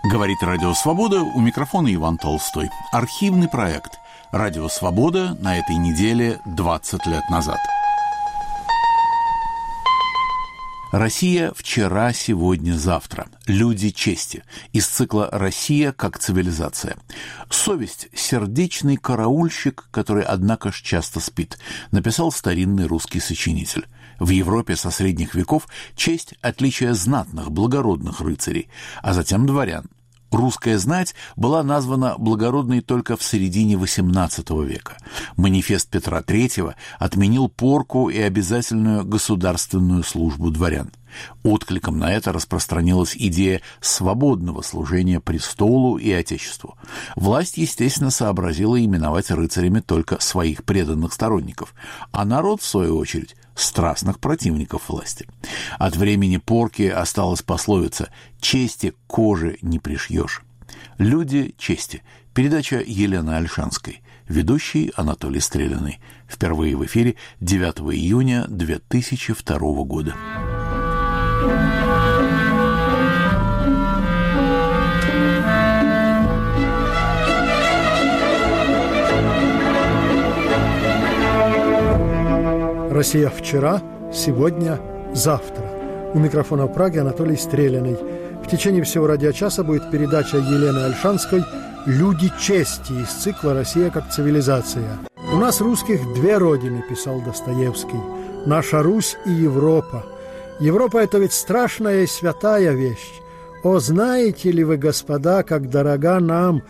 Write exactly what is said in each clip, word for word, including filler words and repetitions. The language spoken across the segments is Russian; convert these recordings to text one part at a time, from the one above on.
Говорит Радио Свобода, у микрофона Иван Толстой. Архивный проект «Радио Свобода» на этой неделе двадцать лет назад. Россия вчера, сегодня, завтра. Люди чести. Из цикла «Россия как цивилизация». «Совесть – сердечный караульщик, который, однако ж, часто спит», написал старинный русский сочинитель. В Европе со средних веков честь – отличие знатных, благородных рыцарей, а затем дворян. Русская знать была названа благородной только в середине восемнадцатого века. Манифест Петра Третьего отменил порку и обязательную государственную службу дворян. Откликом на это распространилась идея свободного служения престолу и отечеству. Власть, естественно, сообразила именовать рыцарями только своих преданных сторонников, а народ, в свою очередь, страстных противников власти. От времени порки осталась пословица «чести кожи не пришьешь». «Люди чести». Передача Елены Ольшанской. Ведущий Анатолий Стреляный. Впервые в эфире девятого июня две тысячи второго года. Россия вчера, сегодня, завтра. У микрофона в Праге Анатолий Стреляный. В течение всего радиочаса будет передача Елены Ольшанской «Люди чести» из цикла «Россия как цивилизация». «У нас, русских, две родины», – писал Достоевский. «Наша Русь и Европа. Европа – это ведь страшная и святая вещь. О, знаете ли вы, господа, как дорога нам,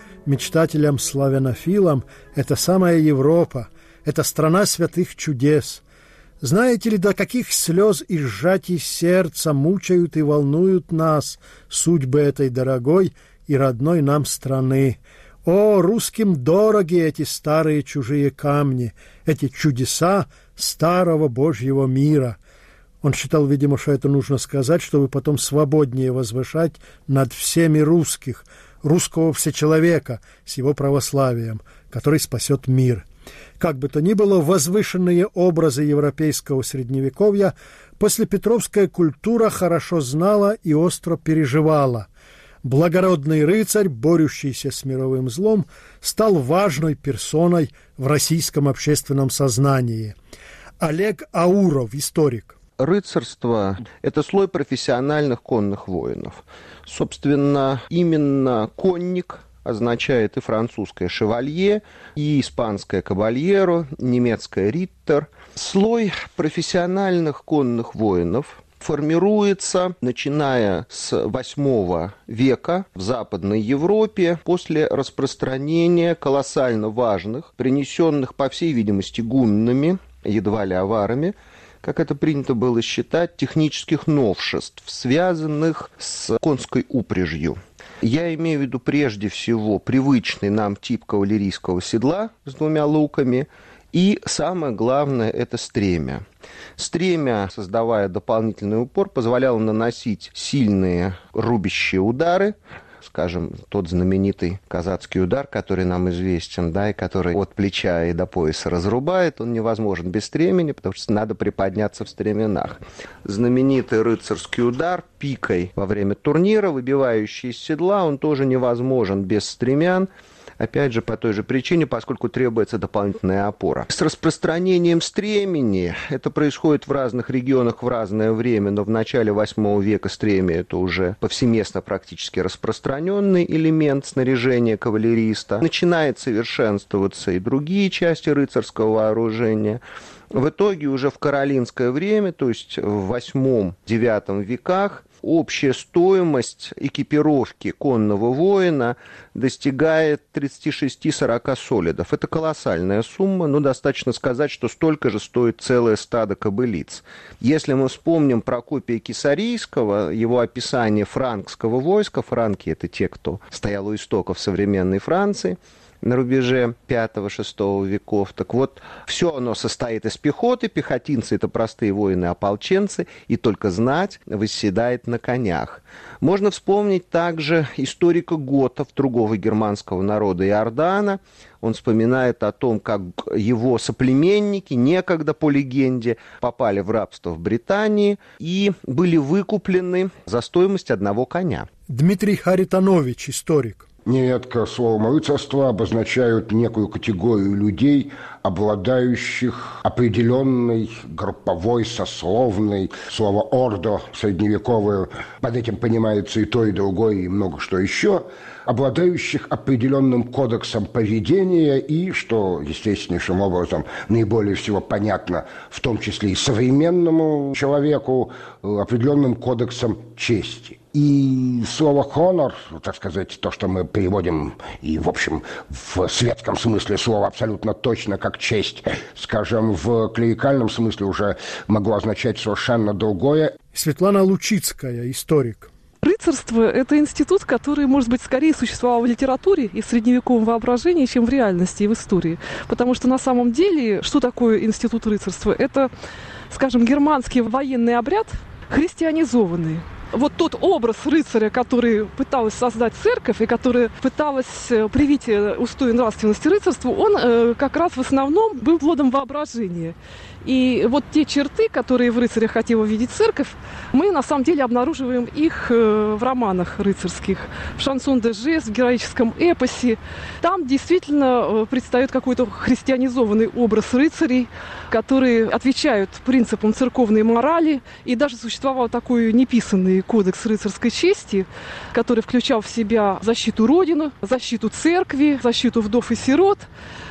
мечтателям-славянофилам, эта самая Европа, это страна святых чудес. Знаете ли, до каких слез и сжатий сердца мучают и волнуют нас судьбы этой дорогой и родной нам страны? О, русским дороги эти старые чужие камни, эти чудеса старого Божьего мира». Он считал, видимо, что это нужно сказать, чтобы потом свободнее возвышать над всеми русских, русского всечеловека с его православием, который спасет мир. Как бы то ни было, возвышенные образы европейского средневековья послепетровская культура хорошо знала и остро переживала. Благородный рыцарь, борющийся с мировым злом, стал важной персоной в российском общественном сознании. Олег Ауров, историк. Рыцарство – это слой профессиональных конных воинов. Собственно, именно конник означает и французское «шевалье», и испанское «кабальеро», немецкое «риттер». Слой профессиональных конных воинов формируется, начиная с восьмого века в Западной Европе, после распространения колоссально важных, принесенных, по всей видимости, гуннами, едва ли аварами, как это принято было считать, технических новшеств, связанных с конской упряжью. Я имею в виду прежде всего привычный нам тип кавалерийского седла с двумя луками и, самое главное, это стремя. Стремя, создавая дополнительный упор, позволяло наносить сильные рубящие удары, скажем, тот знаменитый казацкий удар, который нам известен, да, и который от плеча и до пояса разрубает, он невозможен без стремени, потому что надо приподняться в стременах. Знаменитый рыцарский удар пикой во время турнира, выбивающий из седла, он тоже невозможен без стремян. Опять же, по той же причине, поскольку требуется дополнительная опора. С распространением стремени, это происходит в разных регионах в разное время, но в начале восьмого века стремя – это уже повсеместно практически распространенный элемент снаряжения кавалериста. Начинает совершенствоваться и другие части рыцарского вооружения. В итоге уже в каролинское время, то есть в восьмом-девятом веках, общая стоимость экипировки конного воина достигает тридцать шесть сорок солидов. Это колоссальная сумма, но достаточно сказать, что столько же стоит целое стадо кобылиц. Если мы вспомним Прокопия Кесарийского, его описание франкского войска, франки – это те, кто стоял у истоков современной Франции, на рубеже пятого-шестого веков. Так вот, все оно состоит из пехоты, пехотинцы – это простые воины-ополченцы, и только знать восседает на конях. Можно вспомнить также историка готов, другого германского народа Иордана. Он вспоминает о том, как его соплеменники некогда, по легенде, попали в рабство в Британии и были выкуплены за стоимость одного коня. Дмитрий Харитонович, историк. Нередко словом «рыцарство» обозначают некую категорию людей, обладающих определенной групповой, сословной, слово «ордо» средневековое, под этим понимается и то, и другое, и много что еще, обладающих определенным кодексом поведения и, что естественнейшим образом наиболее всего понятно, в том числе и современному человеку, определенным кодексом чести. И слово «хонор», так сказать, то, что мы переводим и, в общем, в светском смысле слова абсолютно точно как честь, скажем, в клерикальном смысле уже могло означать совершенно другое. Светлана Лучицкая, историк. Рыцарство – это институт, который, может быть, скорее существовал в литературе и в средневековом воображении, чем в реальности и в истории. Потому что на самом деле, что такое институт рыцарства? Это, скажем, германский военный обряд, христианизованный. Вот тот образ рыцаря, который пыталась создать церковь и который пыталась привить устои нравственности рыцарству, он э, как раз в основном был плодом воображения. И вот те черты, которые в рыцарях хотела видеть церковь, мы на самом деле обнаруживаем их э, в романах рыцарских, в «Шансон-де-жест», в героическом эпосе. Там действительно э, предстает какой-то христианизованный образ рыцарей, которые отвечают принципам церковной морали. И даже существовал такой неписанный кодекс рыцарской чести, который включал в себя защиту Родины, защиту церкви, защиту вдов и сирот.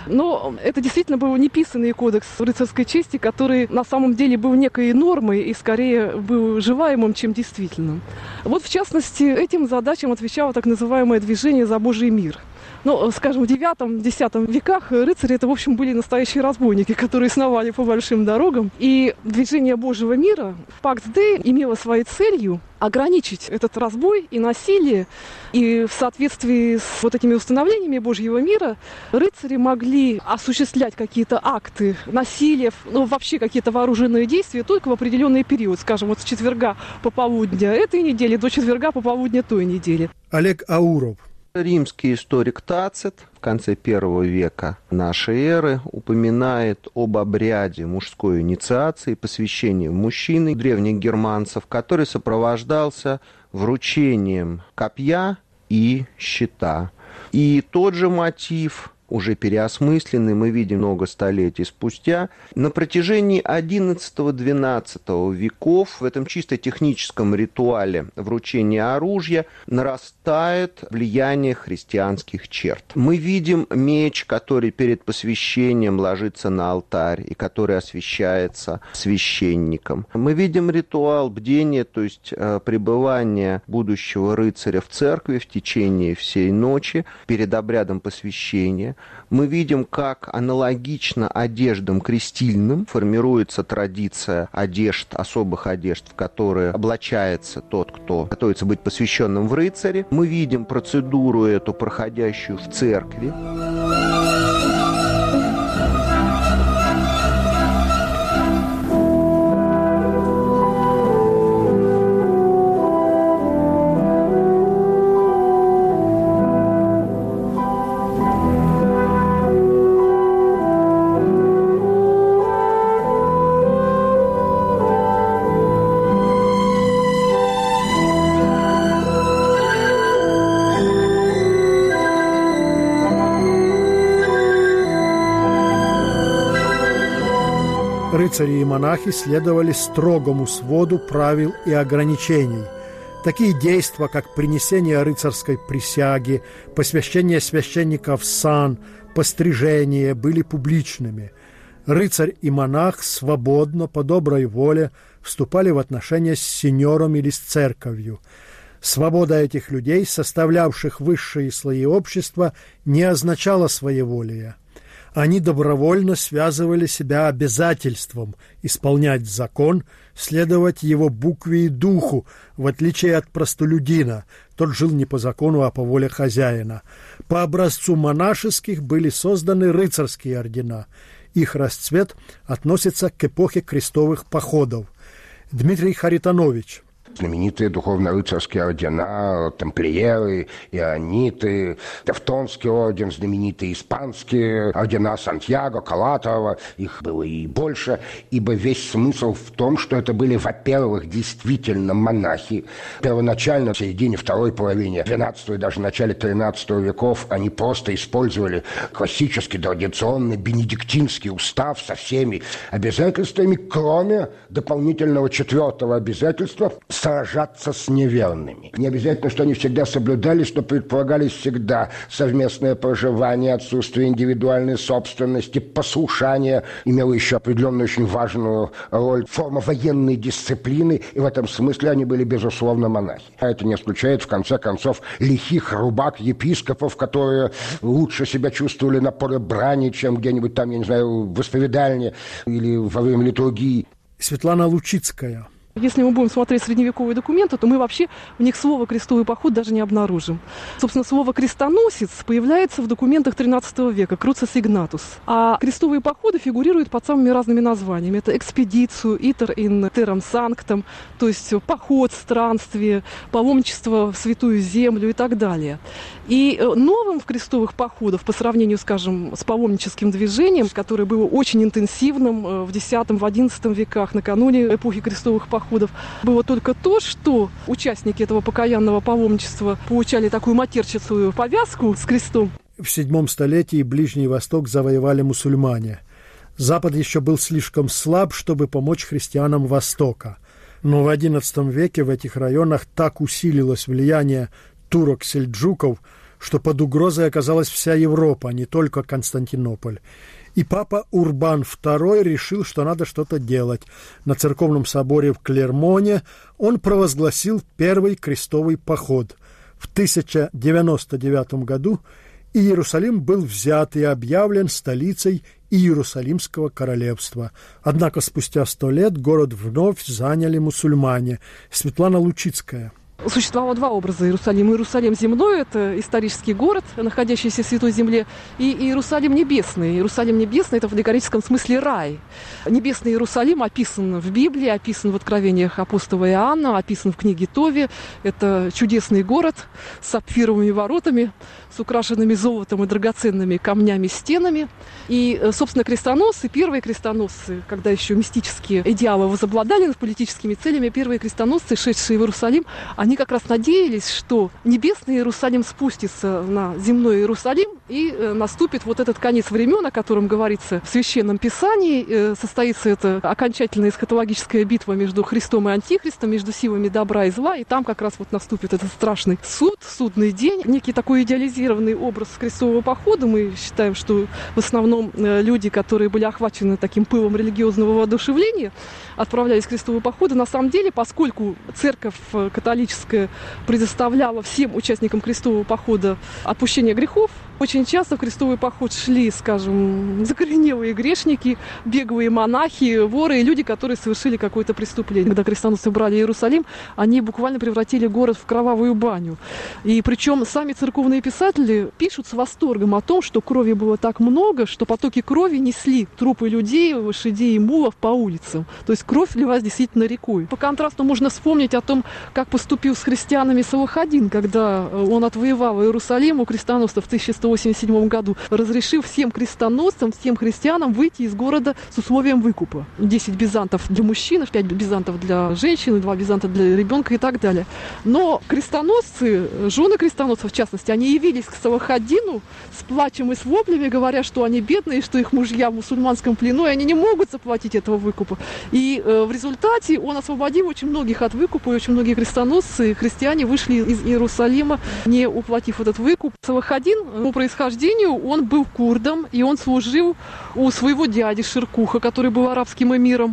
Но это действительно был неписанный кодекс рыцарской чести, который на самом деле был некой нормой и скорее был желаемым, чем действительным. Вот, в частности, этим задачам отвечало так называемое движение за Божий мир. Ну, скажем, в девятом-десятом веках рыцари это, в общем, были настоящие разбойники, которые сновали по большим дорогам. И движение Божьего мира, Пакс Дей, имело своей целью ограничить этот разбой и насилие. И в соответствии с вот этими установлениями Божьего мира рыцари могли осуществлять какие-то акты насилия, ну, вообще какие-то вооруженные действия только в определенный период, скажем, вот с четверга пополудня этой недели до четверга пополудня той недели. Олег Ауров. Римский историк Тацит в конце первого века нашей эры упоминает об обряде мужской инициации, посвящения мужчины древних германцев, который сопровождался вручением копья и щита. И тот же мотив, уже переосмысленный, мы видим много столетий спустя, на протяжении одиннадцатого-двенадцатого веков в этом чисто техническом ритуале вручения оружия нарастает влияние христианских черт. Мы видим меч, который перед посвящением ложится на алтарь и который освящается священником. Мы видим ритуал бдения, то есть э, пребывание будущего рыцаря в церкви в течение всей ночи перед обрядом посвящения. Мы видим, как аналогично одеждам крестильным формируется традиция одежд, особых одежд, в которые облачается тот, кто готовится быть посвященным в рыцаре. Мы видим процедуру эту, проходящую в церкви. Рыцари и монахи следовали строгому своду правил и ограничений. Такие действия, как принесение рыцарской присяги, посвящение священника в сан, пострижение, были публичными. Рыцарь и монах свободно, по доброй воле, вступали в отношения с сеньором или с церковью. Свобода этих людей, составлявших высшие слои общества, не означала своеволия. Они добровольно связывали себя обязательством исполнять закон, следовать его букве и духу, в отличие от простолюдина. Тот жил не по закону, а по воле хозяина. По образцу монашеских были созданы рыцарские ордена. Их расцвет относится к эпохе крестовых походов. Дмитрий Харитонович. знаменитые духовно-рыцарские ордена, тамплиеры, иониты, Тевтонский орден, знаменитые испанские ордена Сантьяго, Калатова, их было и больше, ибо весь смысл в том, что это были, во-первых, действительно монахи. Первоначально, в середине второй половины двенадцатого и даже в начале тринадцатого веков, они просто использовали классический традиционный бенедиктинский устав со всеми обязательствами, кроме дополнительного четвертого обязательства – сражаться с неверными. Не обязательно, что они всегда соблюдались, но предполагались всегда совместное проживание, отсутствие индивидуальной собственности, послушание. Имело еще определенную очень важную роль форма военной дисциплины, и в этом смысле они были, безусловно, монахи. А это не исключает, в конце концов, лихих рубак-епископов, которые лучше себя чувствовали на поле брани, чем где-нибудь там, я не знаю, в исповедальне или во время литургии. Светлана Лучицкая. Если мы будем смотреть средневековые документы, то мы вообще в них слово «крестовый поход» даже не обнаружим. Собственно, слово «крестоносец» появляется в документах тринадцатого века, «круцис игнатус». А крестовые походы фигурируют под самыми разными названиями. Это экспедицию, итер ин террам санктам, то есть поход, странствие, паломничество в Святую Землю и так далее. И новым в крестовых походах, по сравнению, скажем, с паломническим движением, которое было очень интенсивным в десятом-одиннадцатом веках, накануне эпохи крестовых походов, было только то, что участники этого покаянного паломничества получали такую матерчатую повязку с крестом. В седьмом столетии Ближний Восток завоевали мусульмане. Запад еще был слишком слаб, чтобы помочь христианам Востока. Но в одиннадцатом веке в этих районах так усилилось влияние турок-сельджуков, что под угрозой оказалась вся Европа, а не только Константинополь. И папа Урбан второй решил, что надо что-то делать. На церковном соборе в Клермоне он провозгласил первый крестовый поход. В тысяча девяносто девятом году Иерусалим был взят и объявлен столицей Иерусалимского королевства. Однако спустя сто лет город вновь заняли мусульмане. Светлана Лучицкая. Существовало два образа Иерусалима. Иерусалим земной – это исторический город, находящийся в Святой Земле, и Иерусалим небесный. Иерусалим небесный – это в аллегорическом смысле рай. Небесный Иерусалим описан в Библии, описан в откровениях апостола Иоанна, описан в книге Тови. Это чудесный город с сапфировыми воротами, с украшенными золотом и драгоценными камнями стенами. И, собственно, крестоносцы, первые крестоносцы, когда еще мистические идеалы возобладали над политическими целями, первые крестоносцы, шедшие в Иерусалим, они как раз надеялись, что небесный Иерусалим спустится на земной Иерусалим, и наступит вот этот конец времен, о котором говорится в Священном Писании. Состоится эта окончательная эсхатологическая битва между Христом и Антихристом, между силами добра и зла, и там как раз вот наступит этот страшный суд, судный день, некий такой идеализированный образ крестового похода. Мы считаем, что в основном люди, которые были охвачены таким пылом религиозного воодушевления, отправлялись в крестовые походы. На самом деле, поскольку церковь католическая предоставляла всем участникам крестового похода отпущение грехов, очень часто в крестовый поход шли, скажем, закоренелые грешники, беглые монахи, воры и люди, которые совершили какое-то преступление. Когда крестоносцы брали Иерусалим, они буквально превратили город в кровавую баню. И причем сами церковные писатели пишут с восторгом о том, что крови было так много, что потоки крови несли трупы людей, лошадей и мулов по улицам. То есть кровь лилась действительно рекой. По контрасту можно вспомнить о том, как поступил с христианами Салахадин, когда он отвоевал Иерусалим у крестоносцев в тысяча сто восемьдесят седьмом году, разрешив всем крестоносцам, всем христианам выйти из города с условием выкупа. десять бизантов для мужчин, пять бизантов для женщин, два бизанта для ребенка и так далее. Но крестоносцы, жены крестоносцев в частности, они явились к Салахадину с плачем и с воплями, говоря, что они бедные, что их мужья в мусульманском плену, и они не могут заплатить этого выкупа. И э, в результате он освободил очень многих от выкупа, и очень многие крестоносцы, христиане, вышли из Иерусалима, не уплатив этот выкуп. Салахадин по происхождению, он был курдом, и он служил у своего дяди Ширкуха, который был арабским эмиром.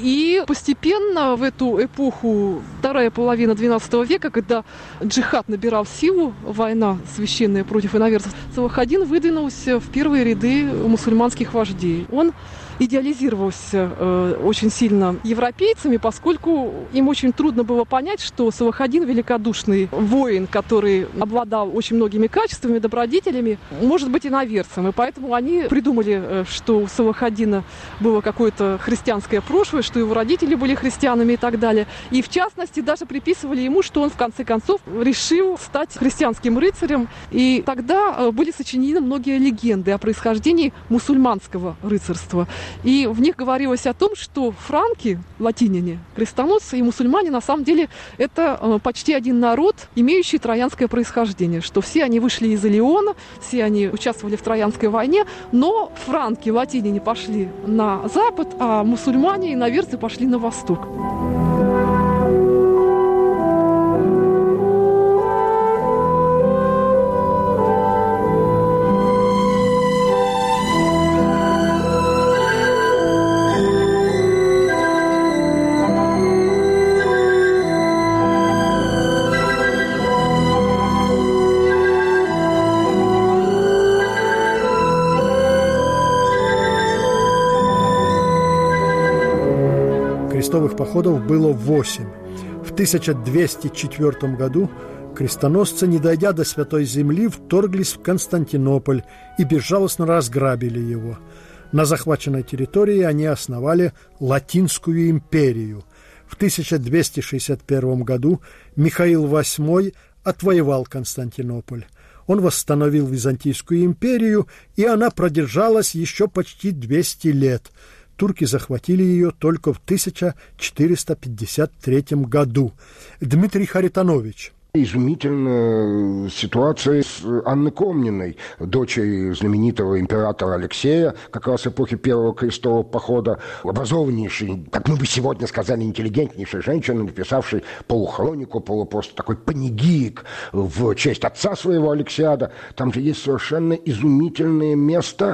И постепенно в эту эпоху, вторая половина двенадцатого века, когда джихад набирал силу, война священная против иноверцев, Салахадин выдвинулся в первые ряды мусульманских вождей. Он идеализировался э, очень сильно европейцами, поскольку им очень трудно было понять, что Салахадин великодушный воин, который обладал очень многими качествами, добродетелями, франками, может быть, иноверцем. И поэтому они придумали, что у Салахаддина было какое-то христианское прошлое, что его родители были христианами и так далее. И, в частности, даже приписывали ему, что он, в конце концов, решил стать христианским рыцарем. И тогда были сочинены многие легенды о происхождении мусульманского рыцарства. И в них говорилось о том, что франки, латиняне, крестоносцы и мусульмане, на самом деле, это почти один народ, имеющий троянское происхождение, что все они вышли из Илиона, все они участвовали в Троянской войне, но франки, латиняне пошли на запад, а мусульмане и иноверцы пошли на восток. Крестовых походов было восемь. В тысяча двести четвёртом году крестоносцы, не дойдя до Святой Земли, вторглись в Константинополь и безжалостно разграбили его. На захваченной территории они основали Латинскую империю. В тысяча двести шестьдесят первом году Михаил восьмой отвоевал Константинополь. Он восстановил Византийскую империю, и она продержалась еще почти двести лет. Турки захватили ее только в тысяча четыреста пятьдесят третьем году. Дмитрий Харитонович. Изумительная ситуация с Анной Комниной, дочерью знаменитого императора Алексея, как раз эпохи Первого крестового похода, образованнейшей, как мы бы сегодня сказали, интеллигентнейшей женщины, написавшей полухронику, полупросто такой панигирик в честь отца своего Алексиада. Там же есть совершенно изумительное место,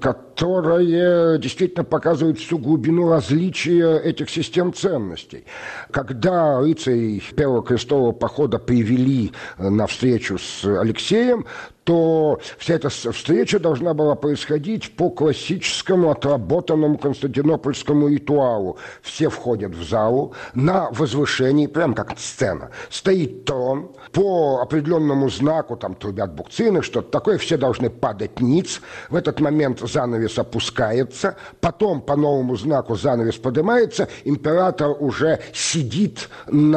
которое действительно показывает всю глубину различия этих систем ценностей. Когда рыцари Первого крестового похода привели на встречу с Алексеем, то вся эта встреча должна была происходить по классическому отработанному константинопольскому ритуалу. Все входят в залу, на возвышении, прям как сцена, стоит трон, по определенному знаку, там трубят букцины, что-то такое, все должны падать ниц. В этот момент занавес опускается, потом по новому знаку занавес поднимается, император уже сидит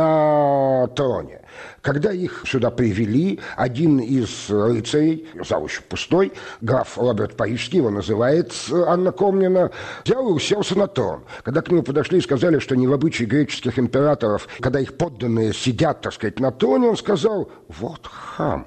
на троне. Когда их сюда привели, один из рыцарей, зал еще пустой, граф Роберт Парижский, его называет Анна Комнина, взял и уселся на трон. Когда к нему подошли и сказали, что не в обычае греческих императоров, когда их подданные сидят, так сказать, на троне, он сказал: вот хам.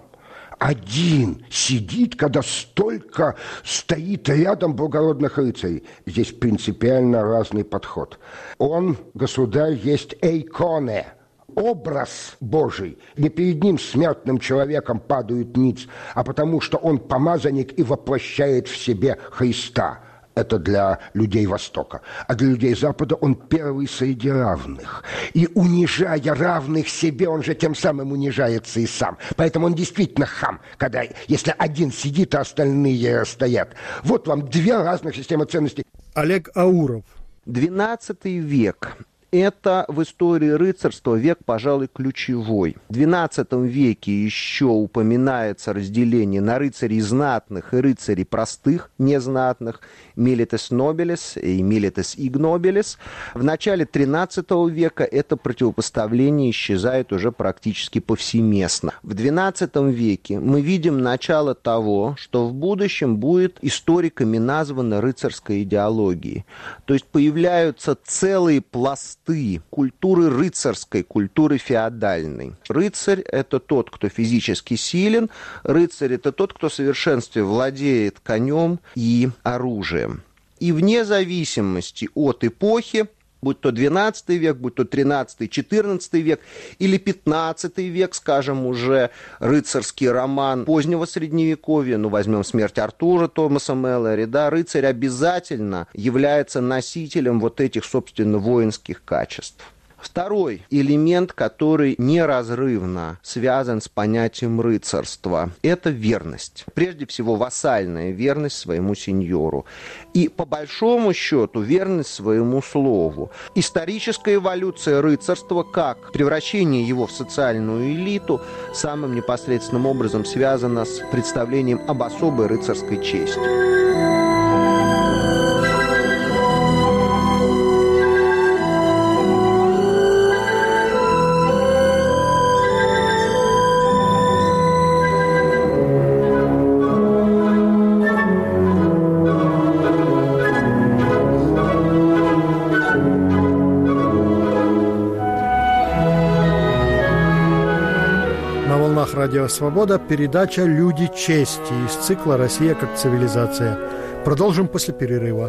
Один сидит, когда столько стоит рядом благородных рыцарей. Здесь принципиально разный подход. Он, государь, есть эйконе, образ Божий. Не перед ним, смертным человеком, падают ниц, а потому что он помазанник и воплощает в себе Христа. Это для людей Востока. А для людей Запада он первый среди равных. И унижая равных себе, он же тем самым унижается и сам. Поэтому он действительно хам, когда, если один сидит, а остальные стоят. Вот вам две разных системы ценностей. Олег Ауров. двенадцатый век. Это в истории рыцарства век, пожалуй, ключевой. В двенадцатом веке еще упоминается разделение на рыцарей знатных и рыцарей простых, незнатных, milites nobilis и milites ignobilis. В начале тринадцатого века это противопоставление исчезает уже практически повсеместно. В двенадцатом веке мы видим начало того, что в будущем будет историками названо рыцарской идеологией. То есть появляются целые пласты культуры рыцарской, культуры феодальной. Рыцарь – это тот, кто физически силен. Рыцарь – это тот, кто в совершенстве владеет конем и оружием. И вне зависимости от эпохи, будь то двенадцатый век, будь то тринадцатый, четырнадцатый век или пятнадцатый век, скажем, уже рыцарский роман позднего Средневековья, ну, возьмем «Смерть Артура» Томаса Мэллори, да, рыцарь обязательно является носителем вот этих, собственно, воинских качеств. Второй элемент, который неразрывно связан с понятием рыцарства, это верность. Прежде всего, вассальная верность своему сеньору. И, по большому счету, верность своему слову. Историческая эволюция рыцарства, как превращение его в социальную элиту, самым непосредственным образом связана с представлением об особой рыцарской чести. Радио «Свобода», передача «Люди чести» из цикла «Россия как цивилизация». Продолжим после перерыва.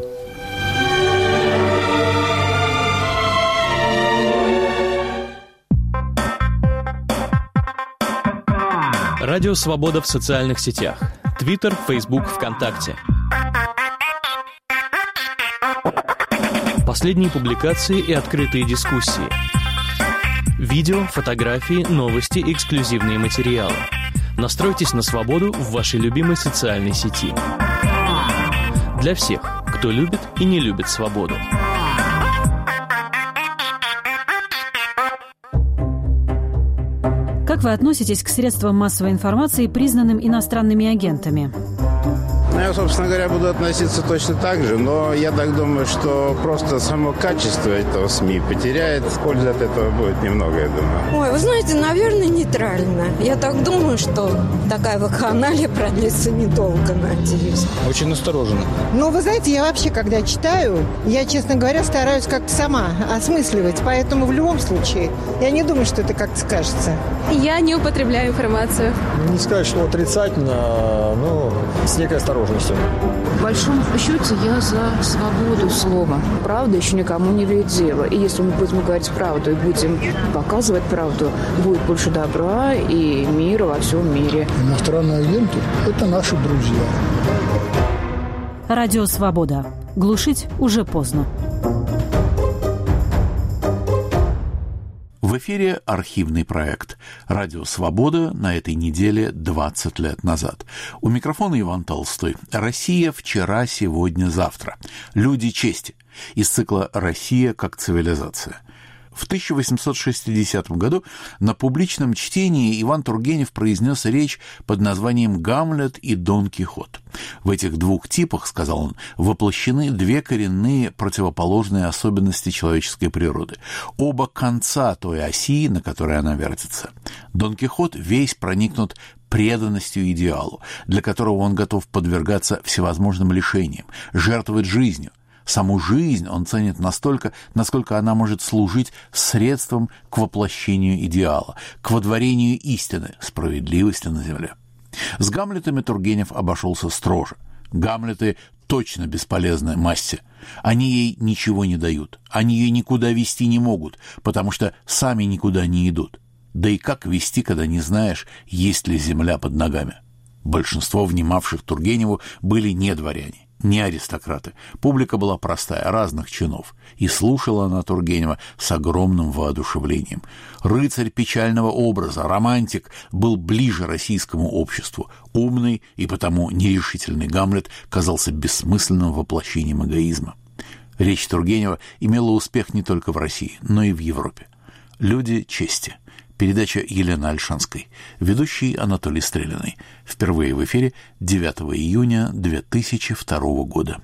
Радио «Свобода» в социальных сетях. Твиттер, Фейсбук, ВКонтакте. Последние публикации и открытые дискуссии. Видео, фотографии, новости, эксклюзивные материалы. Настройтесь на свободу в вашей любимой социальной сети. Для всех, кто любит и не любит свободу. Как вы относитесь к средствам массовой информации, признанным иностранными агентами? Ну, я, собственно говоря, буду относиться точно так же, но я так думаю, что просто само качество этого СМИ потеряет. Пользы от этого будет немного, я думаю. Ой, вы знаете, наверное, нейтрально. Я так думаю, что такая вакханалия продлится недолго, надеюсь. Очень настороженно. Ну, вы знаете, я вообще, когда читаю, я, честно говоря, стараюсь как-то сама осмысливать. Поэтому в любом случае, я не думаю, что это как-то скажется. Я не употребляю информацию. Не сказать, что отрицательно, но с некой осторожностью. В большом счете я за свободу слова. Правда еще никому не вредит дело. И если мы будем говорить правду и будем показывать правду, будет больше добра и мира во всем мире. Иностранные агенты – это наши друзья. Радио «Свобода». Глушить уже поздно. В эфире архивный проект «Радио Свобода» на этой неделе двадцать лет назад. У микрофона Иван Толстой. Россия вчера, сегодня, завтра. Люди чести. Из цикла «Россия как цивилизация». В тысяча восемьсот шестидесятом году на публичном чтении Иван Тургенев произнес речь под названием «Гамлет и Дон Кихот». В этих двух типах, сказал он, воплощены две коренные противоположные особенности человеческой природы. Оба конца той оси, на которой она вертится. Дон Кихот весь проникнут преданностью идеалу, для которого он готов подвергаться всевозможным лишениям, жертвовать жизнью. Саму жизнь он ценит настолько, насколько она может служить средством к воплощению идеала, к водворению истины, справедливости на земле. С Гамлетами Тургенев обошелся строже. Гамлеты точно бесполезны массе. Они ей ничего не дают, они ее никуда вести не могут, потому что сами никуда не идут. Да и как вести, когда не знаешь, есть ли земля под ногами? Большинство внимавших Тургеневу были не дворяне, не аристократы. Публика была простая, разных чинов, и слушала она Тургенева с огромным воодушевлением. Рыцарь печального образа, романтик, был ближе российскому обществу. Умный и потому нерешительный Гамлет казался бессмысленным воплощением эгоизма. Речь Тургенева имела успех не только в России, но и в Европе. «Люди чести». Передача Елены Ольшанской. Ведущий Анатолий Стрелиный. Впервые в эфире девятого июня две тысячи второго года.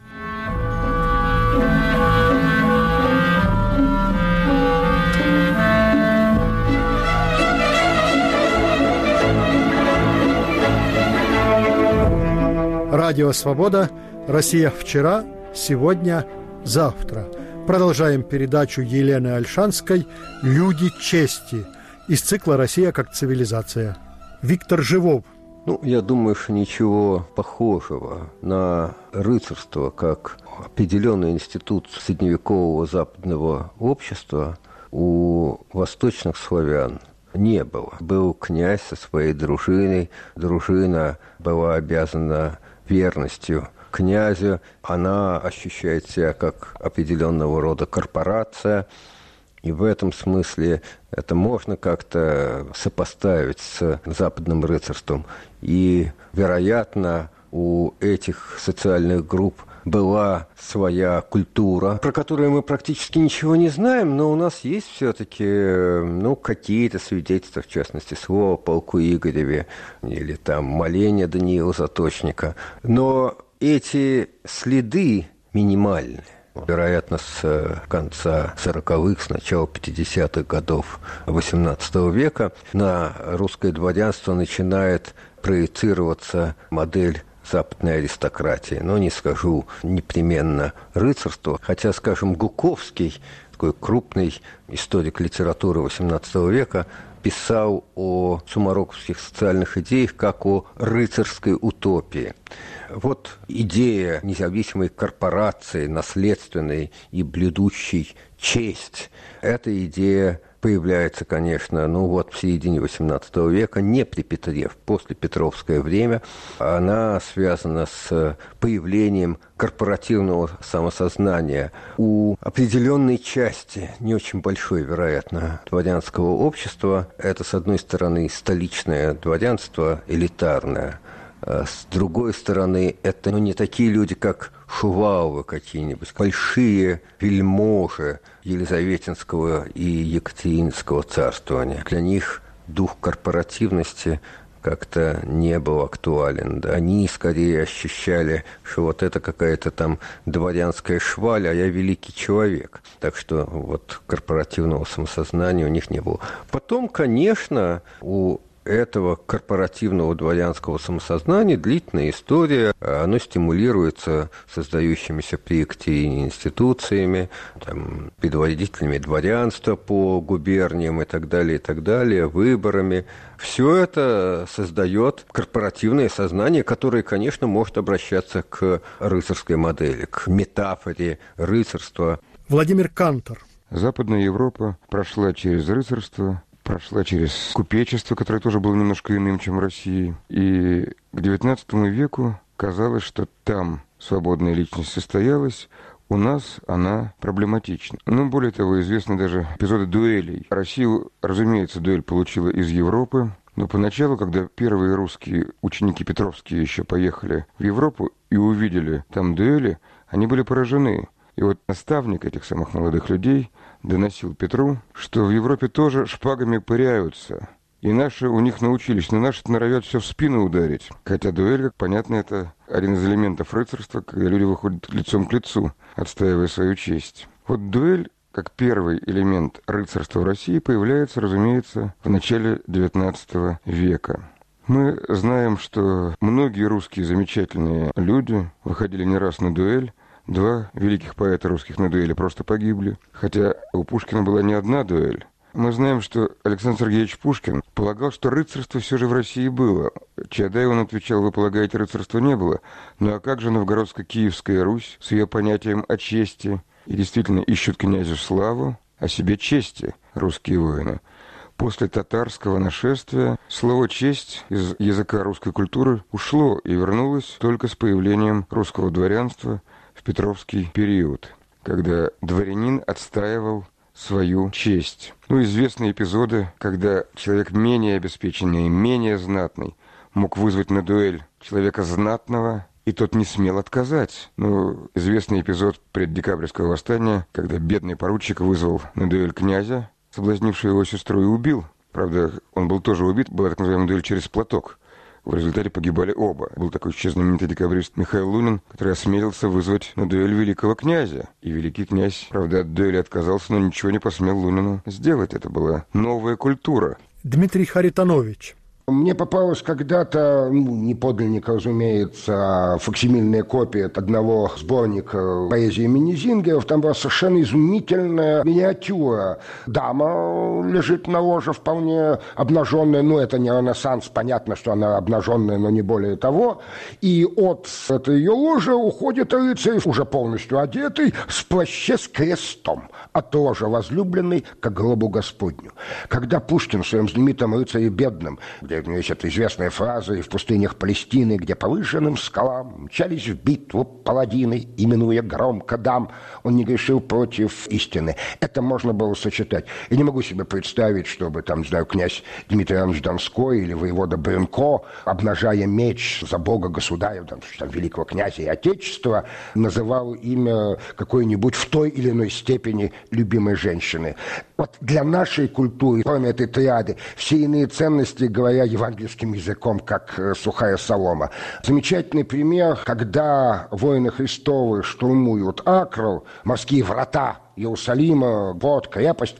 Радио «Свобода». Россия вчера, сегодня, завтра. Продолжаем передачу Елены Ольшанской «Люди чести» из цикла «Россия как цивилизация». Виктор Живов. Ну, я думаю, что ничего похожего на рыцарство, как определенный институт средневекового западного общества, у восточных славян не было. Был князь со своей дружиной. Дружина была обязана верностью князю. Она ощущает себя как определенного рода корпорация. И в этом смысле это можно как-то сопоставить с западным рыцарством. И, вероятно, у этих социальных групп была своя культура, про которую мы практически ничего не знаем, но у нас есть все-таки ну, какие-то свидетельства, в частности, слова о полку Игореве или там моления Даниила Заточника. Но эти следы минимальны. Вероятно, с конца сороковых, с начала пятидесятых годов восемнадцатого века на русское дворянство начинает проецироваться модель западной аристократии. Но не скажу непременно рыцарство, хотя, скажем, Гуковский, такой крупный историк литературы восемнадцатого века, писал о сумароковских социальных идеях как о рыцарской утопии. Вот идея независимой корпорации, наследственной и блюдущей честь, эта идея появляется, конечно, ну вот в середине восемнадцатого века, не при Петре, в послепетровское время. Она связана с появлением корпоративного самосознания у определенной части, не очень большой, вероятно, дворянского общества. Это, с одной стороны, столичное дворянство, элитарное. С другой стороны, это ну, не такие люди, как Шуваловы какие-нибудь, большие вельможи Елизаветинского и Екатерининского царствования. Для них дух корпоративности как-то не был актуален. Они скорее ощущали, что вот это какая-то там дворянская шваль, а я великий человек. Так что вот корпоративного самосознания у них не было. Потом, конечно, у этого корпоративного дворянского самосознания длительная история. Оно стимулируется создающимися при Екатерине институциями, там, предводителями дворянства по губерниям и так далее, и так далее, выборами. Все это создает корпоративное сознание, которое, конечно, может обращаться к рыцарской модели, к метафоре рыцарства. Владимир Кантор. Западная Европа прошла через рыцарство, прошла через купечество, которое тоже было немножко иным, чем в России. И к девятнадцатому веку казалось, что там свободная личность состоялась, у нас она проблематична. Но более того, известны даже эпизоды дуэлей. Россию, разумеется, дуэль получила из Европы, но поначалу, когда первые русские ученики Петровские еще поехали в Европу и увидели там дуэли, они были поражены. И вот наставник этих самых молодых людей доносил Петру, что в Европе тоже шпагами пыряются. И наши у них научились, но наши норовят все в спину ударить. Хотя дуэль, как понятно, это один из элементов рыцарства, когда люди выходят лицом к лицу, отстаивая свою честь. Вот дуэль, как первый элемент рыцарства в России, появляется, разумеется, в начале девятнадцатого века. Мы знаем, что многие русские замечательные люди выходили не раз на дуэль. Два великих поэта русских на дуэли просто погибли, хотя у Пушкина была не одна дуэль. Мы знаем, что Александр Сергеевич Пушкин полагал, что рыцарство все же в России было. Чадаев он отвечал: вы полагаете, рыцарства не было? Ну а как же Новгородско-Киевская Русь с ее понятием о чести? И действительно ищут князю славу, о себе чести русские воины. После татарского нашествия слово «честь» из языка русской культуры ушло и вернулось только с появлением русского дворянства в Петровский период, когда дворянин отстаивал свою честь. Ну, известны эпизоды, когда человек менее обеспеченный, менее знатный мог вызвать на дуэль человека знатного, и тот не смел отказать. Ну, известный эпизод преддекабрьского восстания, когда бедный поручик вызвал на дуэль князя, соблазнившего его сестру, и убил. Правда, он был тоже убит, была так называемая дуэль через платок. В результате погибали оба. Был такой еще знаменитый декабрист Михаил Лунин, который осмелился вызвать на дуэль великого князя. И великий князь, правда, от дуэли отказался, но ничего не посмел Лунину сделать. Это была новая культура. Дмитрий Харитонович. Мне попалась когда-то, ну, не подлинник, разумеется, а факсимильная копия одного сборника поэзии имени Зингеров. Там была совершенно изумительная миниатюра. Дама лежит на ложе вполне обнаженная. Ну, это не ренессанс, понятно, что она обнаженная, но не более того. И от этой ее ложи уходит рыцарь, уже полностью одетый, в плаще с крестом, от ложа возлюбленной к гробу Господню. Когда Пушкин в своем знаменитом «Рыцаре бедном», где есть эта известная фраза: «И в пустынях Палестины, где по выжженным скалам мчались в битву паладины, именуя громко дам, он не грешил против истины». Это можно было сочетать. Я не могу себе представить, чтобы, там, не знаю, князь Дмитрий Иванович Донской или воевода Брюнко, обнажая меч за Бога, государя, там, там, великого князя и отечества, называл имя какой-нибудь в той или иной степени любимой женщины. Вот для нашей культуры, кроме этой триады, все иные ценности, говоря евангельским языком, как сухая солома. Замечательный пример, когда воины Христовы штурмуют Акру, морские врата Иерусалима, вот, крепость,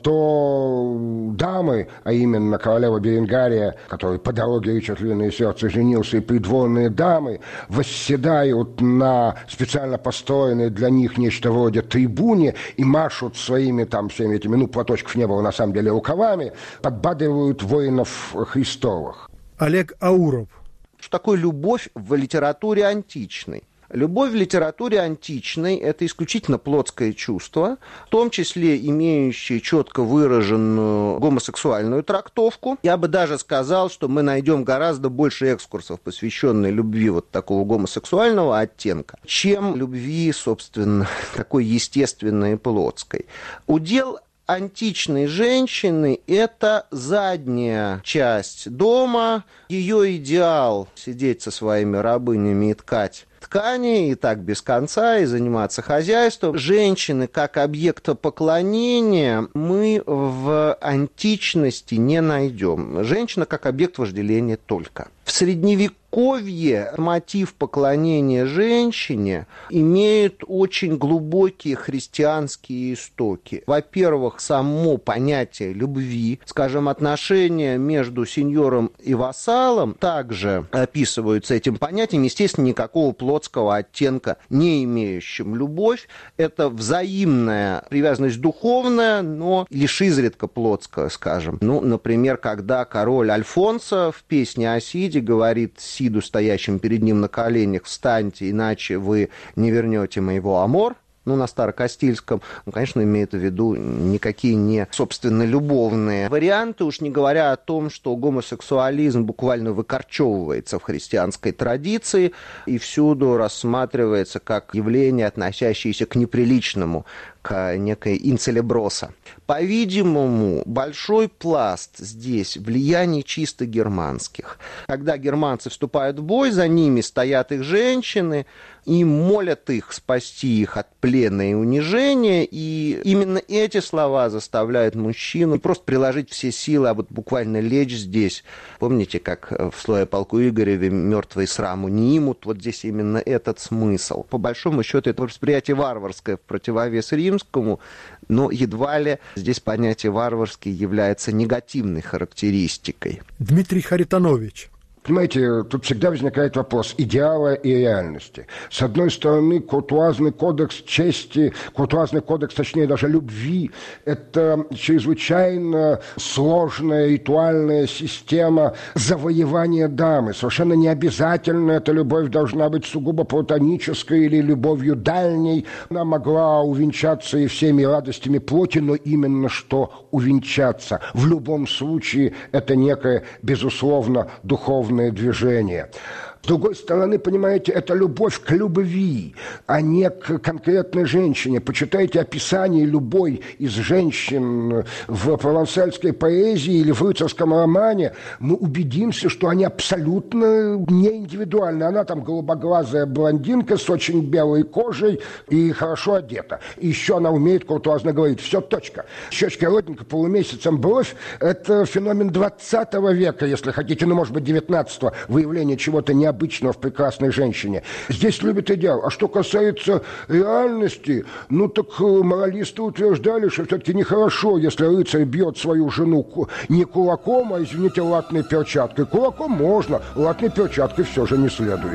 то дамы, а именно королева Беренгария, которой по дороге Ричард Львиное Сердце женился, и придворные дамы восседают на специально построенной для них нечто вроде трибуне и машут своими там всеми этими, ну, платочков не было на самом деле, рукавами, подбадривают воинов Христовых. Олег Ауров. Что такое любовь в литературе античной? Любовь в литературе античной – это исключительно плотское чувство, в том числе имеющее четко выраженную гомосексуальную трактовку. Я бы даже сказал, что мы найдем гораздо больше экскурсов, посвященных любви вот такого гомосексуального оттенка, чем любви, собственно, такой естественной и плотской. Удел античной женщины – это задняя часть дома, ее идеал – сидеть со своими рабынями и ткать ткани, и так без конца, и заниматься хозяйством. Женщины как объекта поклонения мы в античности не найдем. Женщина как объект вожделения только. В Средневековье мотив поклонения женщине имеет очень глубокие христианские истоки. Во-первых, само понятие любви, скажем, отношения между сеньором и вассалом также описываются этим понятием. Естественно, никакого плотского оттенка не имеющим. Любовь – это взаимная привязанность духовная, но лишь изредка плотская, скажем. Ну, например, когда король Альфонсо в песне о Сиде говорит Сиду, стоящим перед ним на коленях: «Встаньте, иначе вы не вернете моего амор». Ну, на старокастильском, ну, конечно, имеет в виду никакие не, собственно, любовные варианты, уж не говоря о том, что гомосексуализм буквально выкорчевывается в христианской традиции и всюду рассматривается как явление, относящееся к неприличному, к некой инцелеброса. По-видимому, большой пласт здесь влияний чисто германских. Когда германцы вступают в бой, за ними стоят их женщины и молят их спасти их от плена и унижения, и именно эти слова заставляют мужчину просто приложить все силы, а вот буквально лечь здесь. Помните, как в «Слое полку Игореве» мертвые сраму не имут? Вот здесь именно этот смысл. По большому счету, это восприятие варварское в противовес римскому, но едва ли здесь понятие «варварский» является негативной характеристикой. Дмитрий Харитонович. Понимаете, тут всегда возникает вопрос идеала и реальности. С одной стороны, куртуазный кодекс чести, куртуазный кодекс, точнее, даже любви, это чрезвычайно сложная ритуальная система завоевания дамы. Совершенно не обязательно эта любовь должна быть сугубо платонической или любовью дальней. Она могла увенчаться и всеми радостями плоти, но именно что увенчаться. В любом случае, это некое, безусловно, духовное движение. С другой стороны, понимаете, это любовь к любви, а не к конкретной женщине. Почитайте описание любой из женщин в провансальской поэзии или в рыцарском романе, мы убедимся, что они абсолютно не индивидуальны. Она там голубоглазая блондинка с очень белой кожей и хорошо одета. И еще она умеет куртуазно говорить. Все, точка. Щечка родинка, полумесяцем бровь – это феномен двадцатого века, если хотите, ну, может быть, девятнадцатого, выявление чего-то необычного. Обычного в прекрасной женщине. Здесь любят идеал. А что касается реальности, ну так моралисты утверждали, что все-таки нехорошо, если рыцарь бьет свою жену не кулаком, а, извините, латной перчаткой. Кулаком можно, латной перчаткой все же не следует.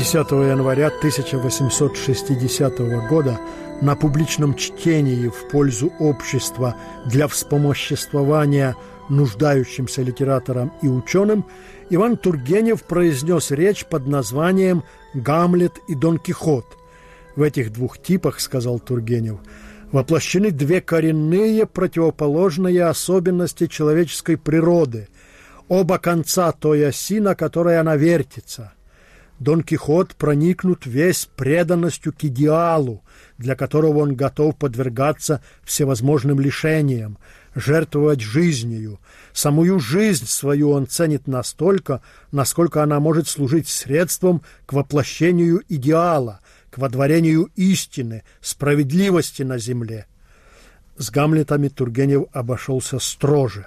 десятого января тысяча восемьсот шестидесятого года на публичном чтении в пользу общества для вспомоществования нуждающимся литераторам и ученым Иван Тургенев произнес речь под названием «Гамлет и Дон Кихот». В этих двух типах, сказал Тургенев, воплощены две коренные противоположные особенности человеческой природы, оба конца той оси, на которой она вертится. Дон Кихот проникнут весь преданностью к идеалу, для которого он готов подвергаться всевозможным лишениям, жертвовать жизнью. Самую жизнь свою он ценит настолько, насколько она может служить средством к воплощению идеала, к водворению истины, справедливости на земле. С Гамлетами Тургенев обошелся строже.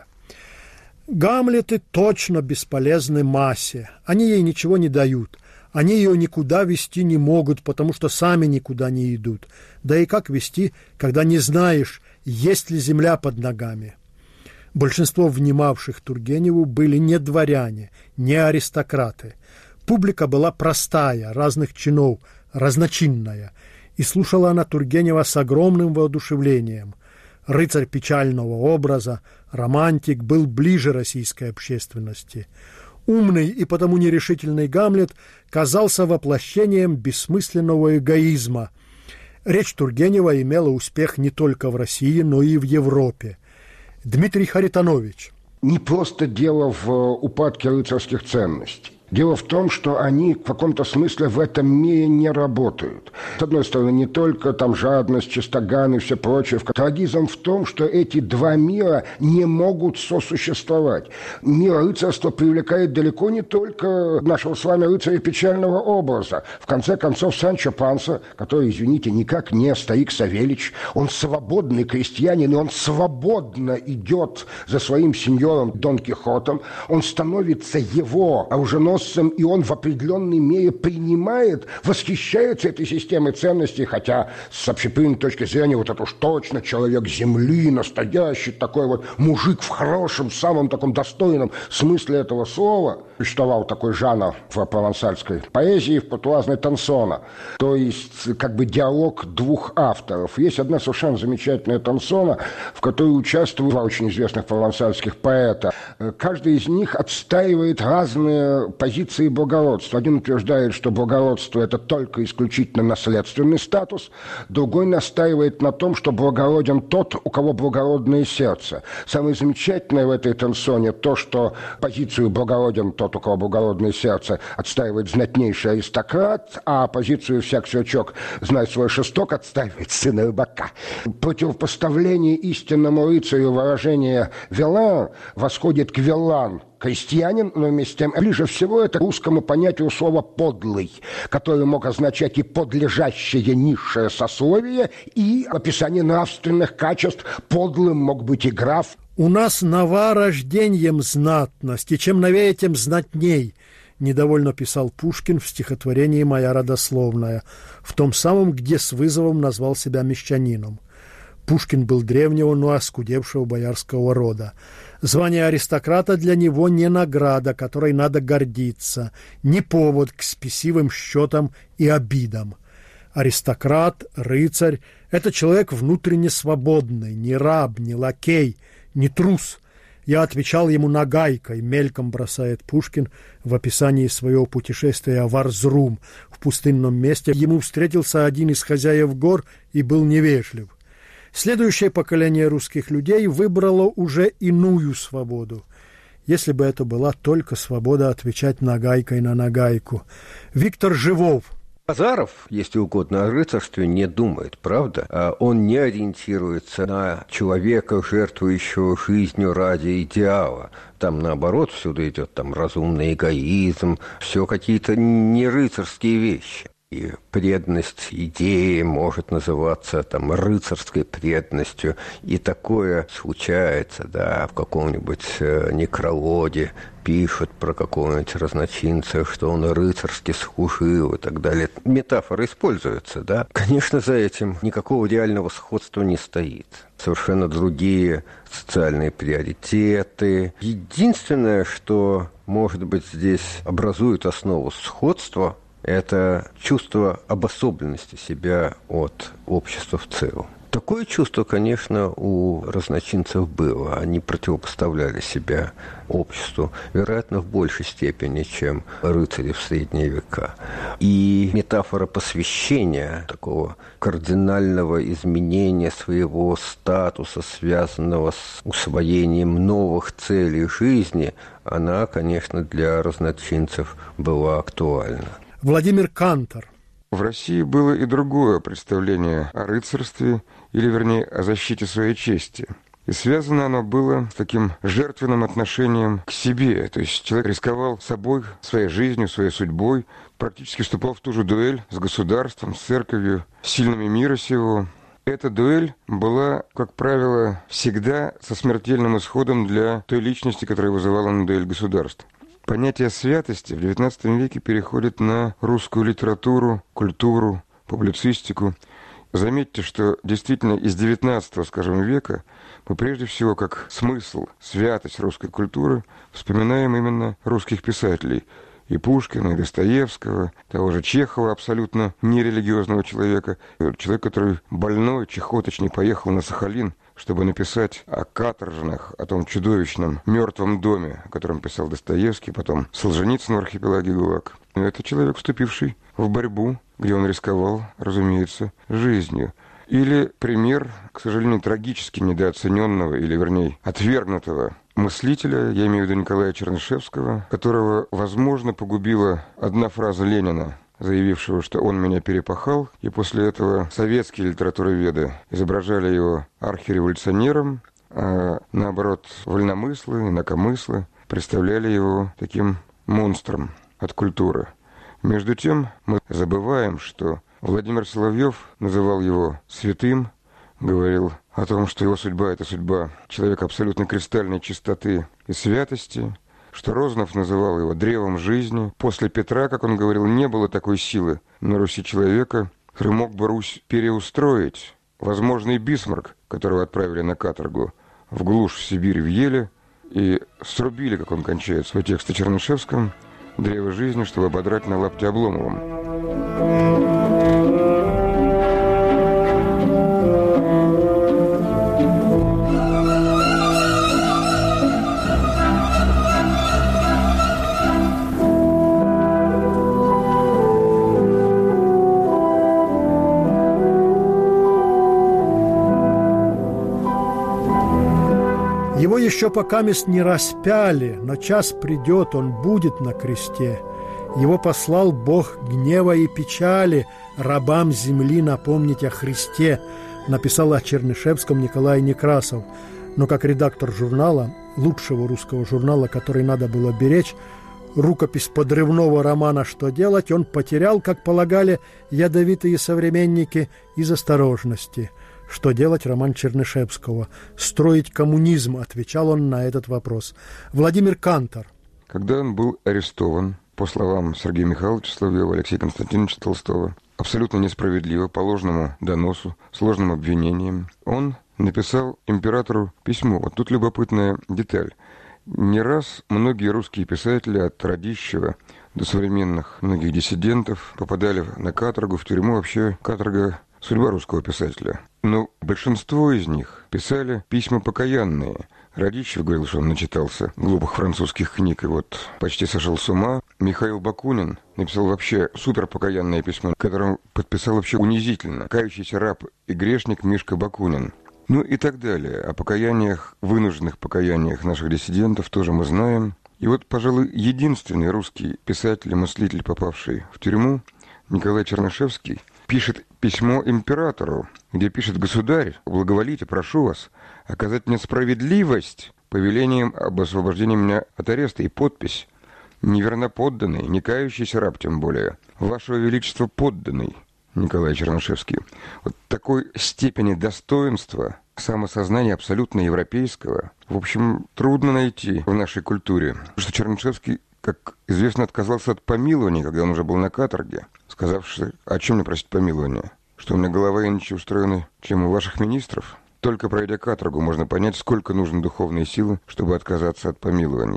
Гамлеты точно бесполезны массе, они ей ничего не дают. Они ее никуда вести не могут, потому что сами никуда не идут. Да и как вести, когда не знаешь, есть ли земля под ногами? Большинство внимавших Тургеневу были не дворяне, не аристократы. Публика была простая, разных чинов, разночинная, и слушала она Тургенева с огромным воодушевлением. Рыцарь печального образа, романтик, был ближе российской общественности. Умный и потому нерешительный Гамлет казался воплощением бессмысленного эгоизма. Речь Тургенева имела успех не только в России, но и в Европе. Дмитрий Харитонович. Не просто дело в упадке рыцарских ценностей. Дело в том, что они в каком-то смысле в этом мире не работают. С одной стороны, не только там жадность, чистоган и все прочее. Трагизм в том, что эти два мира не могут сосуществовать. Мир рыцарства привлекает далеко не только нашего с вами рыцаря печального образа. В конце концов, Санчо Панса, который, извините, никак не старик Савельич, он свободный крестьянин, и он свободно идет за своим сеньором Дон Кихотом. Он становится его оруженосцем, и он в определенной мере принимает, восхищается этой системой ценностей, хотя с общепринятой точки зрения вот это уж точно человек земли, настоящий такой вот мужик в хорошем, самом таком достойном смысле этого слова. Существовал такой жанр в провансальской поэзии, в пуртуазной тансона, то есть как бы диалог двух авторов. Есть одна совершенно замечательная тансона, в которой участвуют два очень известных провансальских поэта. Каждый из них отстаивает разные позиции позиции благородства. Один утверждает, что благородство – это только исключительно наследственный статус, другой настаивает на том, что благороден тот, у кого благородное сердце. Самое замечательное в этой тансоне то, что позицию благороден тот, у кого благородное сердце, отстаивает знатнейший аристократ, а позицию всяк сверчок знает свой шесток отстаивает сын рыбака. Противопоставление истинному рыцарю выражения «велан» восходит к «велан», крестьянин, но вместе с тем ближе всего это русскому понятию слова «подлый», которое мог означать и подлежащее низшее сословие, и описание нравственных качеств. Подлым мог быть и граф. «У нас нова рожденьем знатность, и чем новее, тем знатней», недовольно писал Пушкин в стихотворении «Моя родословная», в том самом, где с вызовом назвал себя мещанином. Пушкин был древнего, но оскудевшего боярского рода. Звание аристократа для него не награда, которой надо гордиться, не повод к спесивым счетам и обидам. Аристократ, рыцарь – это человек внутренне свободный, не раб, не лакей, не трус. Я отвечал ему нагайкой, мельком бросает Пушкин в описании своего путешествия в Арзрум. В пустынном месте ему встретился один из хозяев гор и был невежлив. Следующее поколение русских людей выбрало уже иную свободу. Если бы это была только свобода отвечать нагайкой на нагайку. Виктор Живов. Базаров, если угодно, о рыцарстве не думает, правда? Он не ориентируется на человека, жертвующего жизнью ради идеала. Там, наоборот, всюду идет там разумный эгоизм, все какие-то не рыцарские вещи. И преданность идеи может называться там рыцарской преданностью. И такое случается, да, в каком-нибудь э, некрологе пишут про какого-нибудь разночинца, что он рыцарски служил и так далее. Метафора используется, да. Конечно, за этим никакого реального сходства не стоит. Совершенно другие социальные приоритеты. Единственное, что, может быть, здесь образует основу сходства, это чувство обособленности себя от общества в целом. Такое чувство, конечно, у разночинцев было. Они противопоставляли себя обществу, вероятно, в большей степени, чем рыцари в средние века. И метафора посвящения, такого кардинального изменения своего статуса, связанного с усвоением новых целей жизни, она, конечно, для разночинцев была актуальна. Владимир Кантор. В России было и другое представление о рыцарстве, или, вернее, о защите своей чести. И связано оно было с таким жертвенным отношением к себе. То есть человек рисковал собой, своей жизнью, своей судьбой, практически вступал в ту же дуэль с государством, с церковью, с сильными мира сего. Эта дуэль была, как правило, всегда со смертельным исходом для той личности, которая вызывала на дуэль государство. Понятие святости в девятнадцатом веке переходит на русскую литературу, культуру, публицистику. Заметьте, что действительно из девятнадцатого, скажем, века мы прежде всего как смысл, святость русской культуры вспоминаем именно русских писателей. И Пушкина, и Достоевского, того же Чехова, абсолютно нерелигиозного человека. Человек, который больной, чехоточный, поехал на Сахалин, чтобы написать о каторжных, о том чудовищном мертвом доме, о котором писал Достоевский, потом Солженицын в архипелаге ГУЛАГ. Это человек, вступивший в борьбу, где он рисковал, разумеется, жизнью. Или пример, к сожалению, трагически недооцененного, или, вернее, отвергнутого мыслителя, я имею в виду Николая Чернышевского, которого, возможно, погубила одна фраза Ленина, заявившего, что он меня перепахал, и после этого советские литературоведы изображали его архиреволюционером, а наоборот, вольномыслы, инакомыслы представляли его таким монстром от культуры. Между тем, мы забываем, что Владимир Соловьев называл его святым, говорил о том, что его судьба – это судьба человека абсолютно кристальной чистоты и святости, что Розанов называл его древом жизни. После Петра, как он говорил, не было такой силы на Руси человека, который мог бы Русь переустроить. Возможно, и Бисмарк, которого отправили на каторгу в глушь, в Сибирь, в Еле, и срубили, как он кончает свой текст о Чернышевском, древо жизни, чтобы ободрать на лапте Обломовым. Его еще покамест не распяли, но час придет, он будет на кресте. Его послал Бог гнева и печали, рабам земли напомнить о Христе, написал о Чернышевском Николай Некрасов. Но как редактор журнала, лучшего русского журнала, который надо было беречь, рукопись подрывного романа «Что делать» он потерял, как полагали ядовитые современники, из осторожности. «Что делать» роман Чернышевского. «Строить коммунизм», отвечал он на этот вопрос. Владимир Кантор. Когда он был арестован, по словам Сергея Михайловича Соловьева, Алексея Константиновича Толстого, абсолютно несправедливо, по ложному доносу, сложным обвинениям, он написал императору письмо. Вот тут любопытная деталь. Не раз многие русские писатели от Радищева до современных многих диссидентов попадали на каторгу, в тюрьму. Вообще каторга – судьба русского писателя. Но большинство из них писали письма покаянные. Радищев говорил, что он начитался глупых французских книг и вот почти сошел с ума. Михаил Бакунин написал вообще суперпокаянное письмо, которое подписал вообще унизительно. «Кающийся раб и грешник Мишка Бакунин». Ну и так далее. О покаяниях, вынужденных покаяниях наших диссидентов тоже мы знаем. И вот, пожалуй, единственный русский писатель и мыслитель, попавший в тюрьму, Николай Чернышевский, пишет письмо императору, где пишет: «Государь, благоволите, прошу вас, оказать мне справедливость повелением об освобождении меня от ареста», и подпись: «Неверноподданный, не кающийся раб тем более, Вашего Величества подданный Николай Чернышевский». Вот такой степени достоинства, самосознания абсолютно европейского, в общем, трудно найти в нашей культуре. Потому что Чернышевский, как известно, отказался от помилования, когда он уже был на каторге, сказавши: «О чем мне просить помилования? Что у меня голова иначе устроена, чем у ваших министров?» Только пройдя каторгу, можно понять, сколько нужно духовной силы, чтобы отказаться от помилования.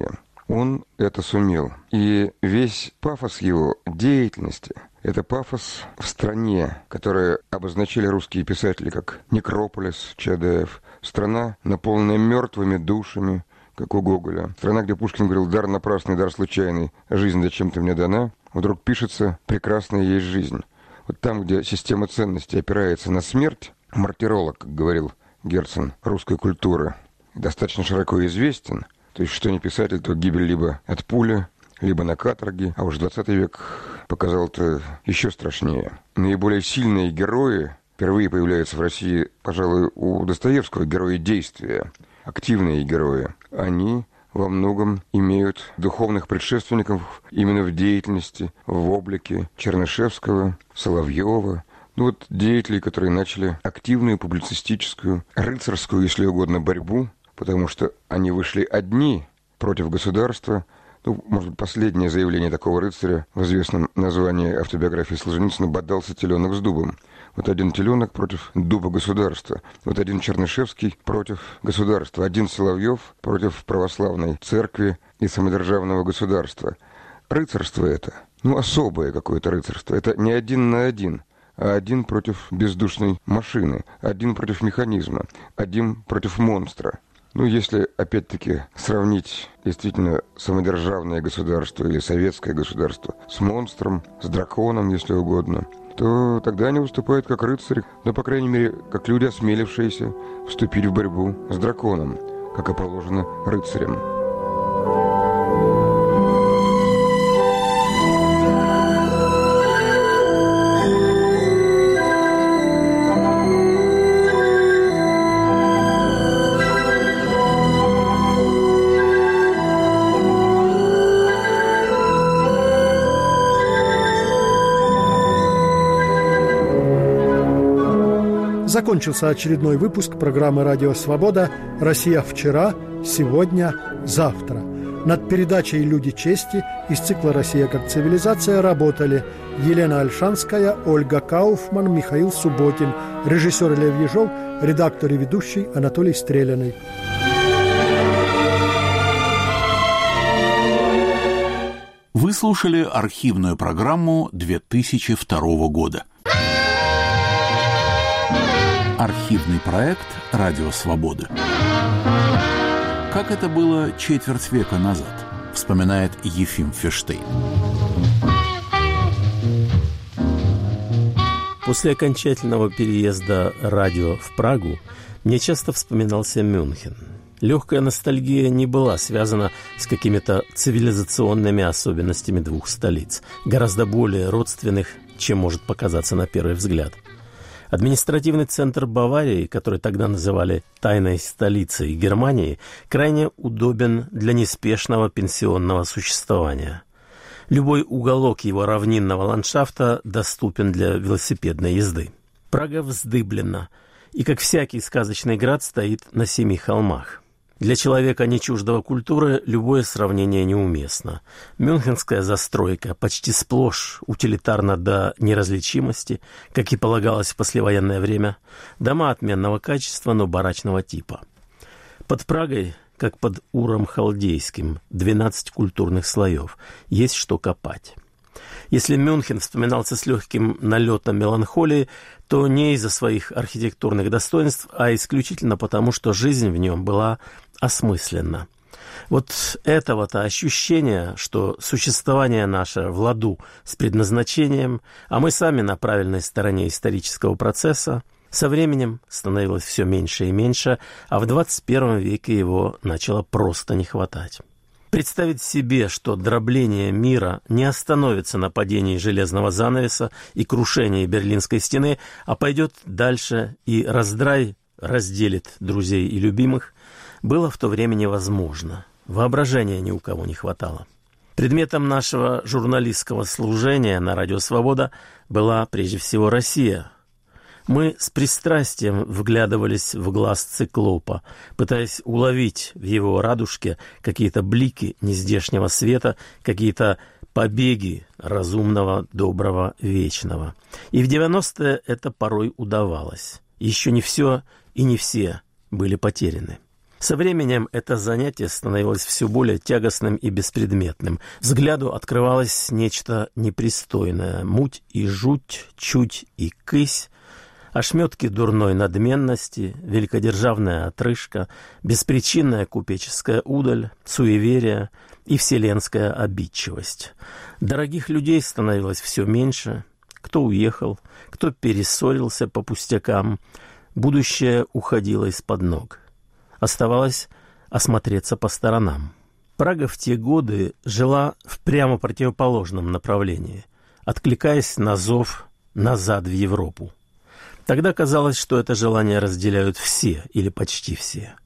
он это сумел. И весь пафос его деятельности – это пафос в стране, которую обозначили русские писатели как некрополис Чадаев, страна, наполненная мертвыми душами, как у Гоголя. Страна, где Пушкин говорил «дар напрасный, дар случайный, жизнь зачем-то мне дана», вдруг пишется «прекрасная есть жизнь». Вот там, где система ценностей опирается на смерть, мартиролог, как говорил Герцен, русской культуры, достаточно широко известен. То есть, что не писатель, то гибель либо от пули, либо на каторге. А уж двадцатый век показал это еще страшнее. Наиболее сильные герои впервые появляются в России, пожалуй, у Достоевского, герои действия, активные герои. Они во многом имеют духовных предшественников именно в деятельности, в облике Чернышевского, Соловьева. Ну вот деятелей, которые начали активную публицистическую, рыцарскую, если угодно, борьбу, потому что они вышли одни против государства. Ну, может быть, последнее заявление такого рыцаря в известном названии автобиографии Солженицына «Бодался теленок с дубом». Вот один теленок против дуба государства. Вот один Чернышевский против государства. Один Соловьев против православной церкви и самодержавного государства. Рыцарство это, ну, особое какое-то рыцарство. Это не один на один, а один против бездушной машины, один против механизма, один против монстра. Ну, если, опять-таки, сравнить действительно самодержавное государство или советское государство с монстром, с драконом, если угодно, то тогда они выступают как рыцари, ну, по крайней мере, как люди, осмелившиеся вступить в борьбу с драконом, как и положено рыцарям. Закончился очередной выпуск программы «Радио Свобода. Россия вчера, сегодня, завтра». Над передачей «Люди чести» из цикла «Россия как цивилизация» работали Елена Ольшанская, Ольга Кауфман, Михаил Субботин, режиссер Лев Ежов, редактор и ведущий Анатолий Стреляный. Вы слушали архивную программу две тысячи второго года. Архивный проект «Радио Свободы». Как это было четверть века назад, вспоминает Ефим Ферштейн. После окончательного переезда радио в Прагу мне часто вспоминался Мюнхен. Легкая ностальгия не была связана с какими-то цивилизационными особенностями двух столиц, гораздо более родственных, чем может показаться на первый взгляд. Административный центр Баварии, который тогда называли «тайной столицей Германии», крайне удобен для неспешного пенсионного существования. Любой уголок его равнинного ландшафта доступен для велосипедной езды. Прага вздыблена и, как всякий сказочный град, стоит на семи холмах. Для человека, не чуждого культуры, любое сравнение неуместно. Мюнхенская застройка почти сплошь утилитарна до неразличимости, как и полагалось в послевоенное время. Дома отменного качества, но барачного типа. Под Прагой, как под Уром Халдейским, двенадцать культурных слоев. Есть что копать. Если Мюнхен вспоминался с легким налетом меланхолии, то не из-за своих архитектурных достоинств, а исключительно потому, что жизнь в нем была осмысленна. Вот этого-то ощущения, что существование наше в ладу с предназначением, а мы сами на правильной стороне исторического процесса, со временем становилось все меньше и меньше, а в двадцать первом веке его начало просто не хватать. Представить себе, что дробление мира не остановится на падении железного занавеса и крушении Берлинской стены, а пойдет дальше и раздрай разделит друзей и любимых, было в то время невозможно. Воображения ни у кого не хватало. Предметом нашего журналистского служения на «Радио Свобода» была прежде всего Россия. Мы с пристрастием вглядывались в глаз циклопа, пытаясь уловить в его радужке какие-то блики нездешнего света, какие-то побеги разумного, доброго, вечного. И в девяностые это порой удавалось. Еще не все и не все были потеряны. Со временем это занятие становилось все более тягостным и беспредметным. Взгляду открывалось нечто непристойное. Муть и жуть, чуть и кысь, ошметки дурной надменности, великодержавная отрыжка, беспричинная купеческая удаль, суеверие и вселенская обидчивость. Дорогих людей становилось все меньше. Кто уехал, кто перессорился по пустякам. Будущее уходило из-под ног. Оставалось осмотреться по сторонам. Прага в те годы жила в прямо противоположном направлении, откликаясь на зов назад в Европу. Тогда казалось, что это желание разделяют все или почти все.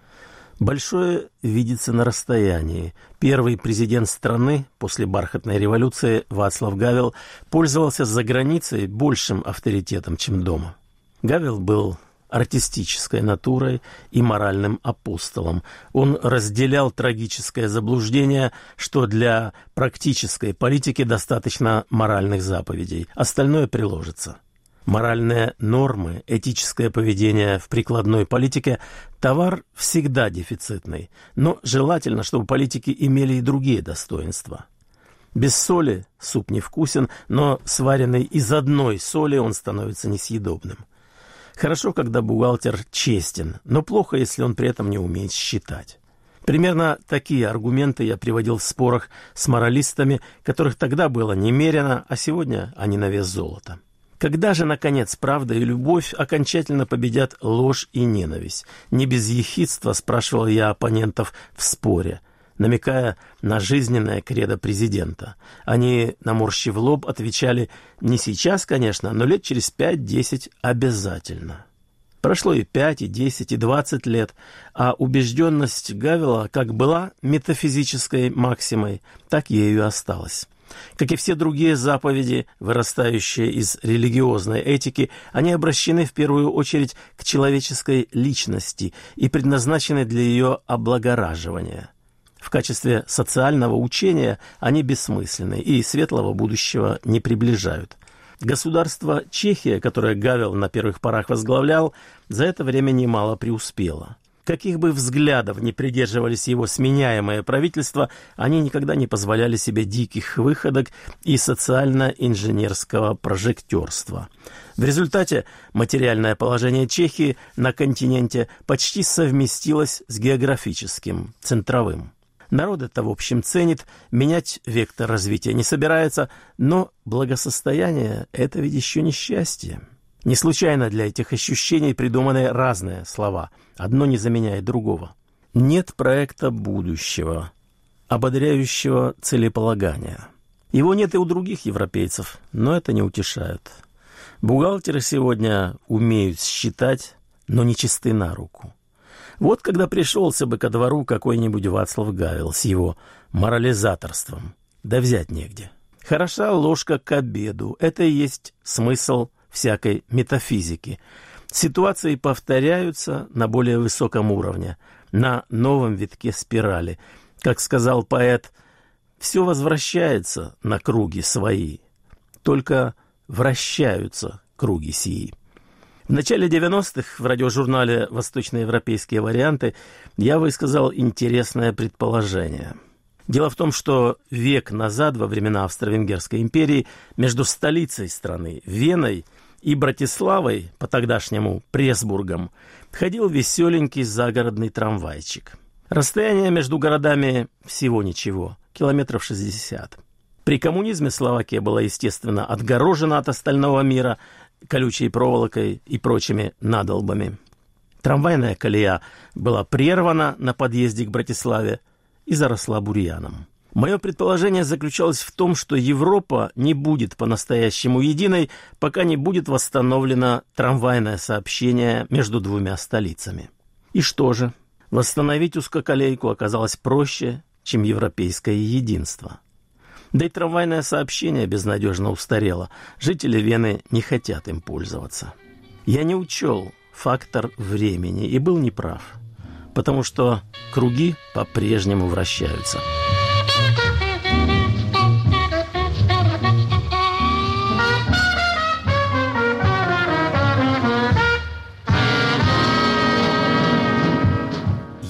Большое видится на расстоянии. Первый президент страны после бархатной революции Вацлав Гавел пользовался за границей большим авторитетом, чем дома. Гавел был артистической натурой и моральным апостолом. Он разделял трагическое заблуждение, что для практической политики достаточно моральных заповедей, остальное приложится. Моральные нормы, этическое поведение в прикладной политике – товар всегда дефицитный, но желательно, чтобы политики имели и другие достоинства. Без соли суп невкусен, но сваренный из одной соли он становится несъедобным. Хорошо, когда бухгалтер честен, но плохо, если он при этом не умеет считать. Примерно такие аргументы я приводил в спорах с моралистами, которых тогда было немерено, а сегодня они на вес золота. Когда же, наконец, правда и любовь окончательно победят ложь и ненависть? Не без ехидства спрашивал я оппонентов в споре, намекая на жизненное кредо президента. Они, наморщив лоб, отвечали: не сейчас, конечно, но лет через пять-десять обязательно. Прошло и пять, и десять, и двадцать лет, а убежденность Гавела как была метафизической максимой, так ею и осталась. Как и все другие заповеди, вырастающие из религиозной этики, они обращены в первую очередь к человеческой личности и предназначены для ее облагораживания. В качестве социального учения они бессмысленны и светлого будущего не приближают. Государство Чехия, которое Гавел на первых порах возглавлял, за это время немало преуспело. Каких бы взглядов ни придерживались его сменяемые правительства, они никогда не позволяли себе диких выходок и социально-инженерского прожектерства. В результате материальное положение Чехии на континенте почти совместилось с географическим, центровым. Народ это, в общем, ценит, менять вектор развития не собирается, но благосостояние – это ведь еще не счастье. Не случайно для этих ощущений придуманы разные слова. Одно не заменяет другого. Нет проекта будущего, ободряющего целеполагания. Его нет и у других европейцев, но это не утешает. Бухгалтеры сегодня умеют считать, но не чисты на руку. Вот когда пришелся бы ко двору какой-нибудь Вацлав Гавел с его морализаторством, да взять негде. Хороша ложка к обеду. Это и есть смысл всякой метафизики. Ситуации повторяются на более высоком уровне, на новом витке спирали. Как сказал поэт, все возвращается на круги свои, только вращаются круги сии. В начале девяностых в радиожурнале «Восточноевропейские варианты» я высказал интересное предположение. Дело в том, что век назад, во времена Австро-Венгерской империи, между столицей страны, Веной, и Братиславой, по-тогдашнему Пресбургом, ходил веселенький загородный трамвайчик. Расстояние между городами всего ничего, километров шестьдесят. При коммунизме Словакия была, естественно, отгорожена от остального мира колючей проволокой и прочими надолбами. Трамвайная колея была прервана на подъезде к Братиславе и заросла бурьяном. Мое предположение заключалось в том, что Европа не будет по-настоящему единой, пока не будет восстановлено трамвайное сообщение между двумя столицами. И что же? Восстановить узкоколейку оказалось проще, чем европейское единство. Да и трамвайное сообщение безнадежно устарело. Жители Вены не хотят им пользоваться. Я не учел фактор времени и был неправ, потому что круги по-прежнему вращаются.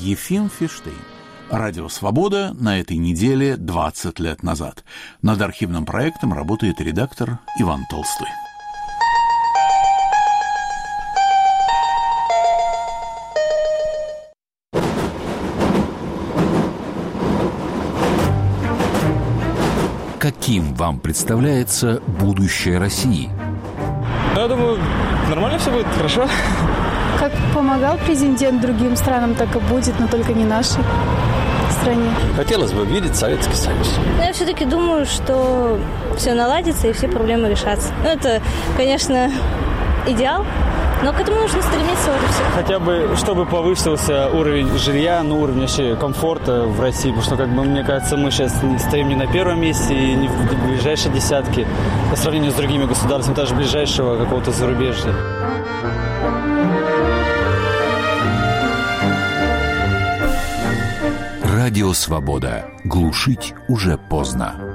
Ефим Фиштейн. Радио «Свобода» на этой неделе двадцать лет назад. Над архивным проектом работает редактор Иван Толстой. Каким вам представляется будущее России? Ну, я думаю, нормально все будет, хорошо. Как помогал президент другим странам, так и будет, но только не нашей стране. Хотелось бы видеть Советский Союз. Но я все-таки думаю, что все наладится и все проблемы решатся. Ну, это, конечно, идеал, но к этому нужно стремиться, вот и все. Хотя бы, чтобы повысился уровень жилья, ну, уровень вообще комфорта в России, потому что, как бы, мне кажется, мы сейчас стоим не на первом месте и не в ближайшей десятке по сравнению с другими государствами, даже ближайшего какого-то зарубежья. Радио «Свобода». Глушить уже поздно.